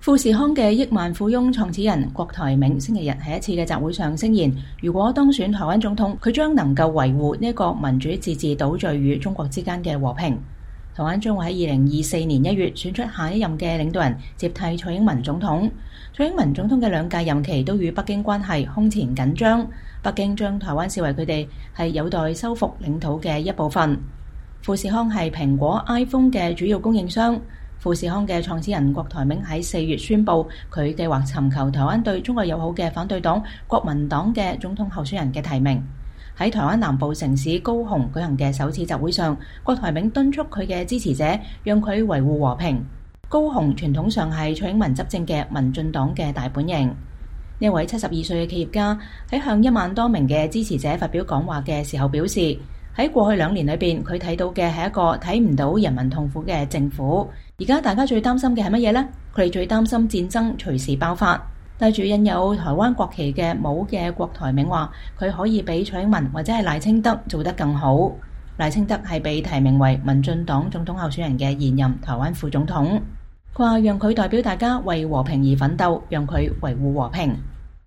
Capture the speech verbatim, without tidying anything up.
富士康嘅億萬富翁創始人郭台銘星期日喺一次嘅集會上聲言，如果當選台灣總統，佢將能夠維護呢個民主自治島嶼與中國之間嘅和平。台灣將會喺二零二四年一月選出下一任嘅領導人，接替蔡英文總統。蔡英文總統嘅兩屆任期都與北京關係空前緊張，北京將台灣視為佢哋係有待收復領土嘅一部分。富士康係蘋果 iPhone 嘅主要供應商。富士康嘅創始人郭台銘喺四月宣布，佢計劃尋求台灣對中國友好嘅反對黨國民黨嘅總統候選人嘅提名。喺台灣南部城市高雄舉行嘅首次集會上，郭台銘敦促佢嘅支持者讓佢維護和平。高雄傳統上係蔡英文執政嘅民進黨嘅大本營。呢位七十二歲嘅企業家喺向一萬多名嘅支持者發表講話嘅時候表示，喺過去兩年裏邊，佢睇到嘅係一個睇唔到人民痛苦嘅政府。而家大家最擔心嘅係乜嘢呢？佢哋最擔心戰爭隨時爆發。戴住印有台灣國旗嘅帽嘅郭台銘話，佢可以比蔡英文或者係賴清德做得更好。賴清德係被提名為民進黨總統候選人嘅現任台灣副總統。佢話讓佢代表大家為和平而奮鬥，讓佢維護和平。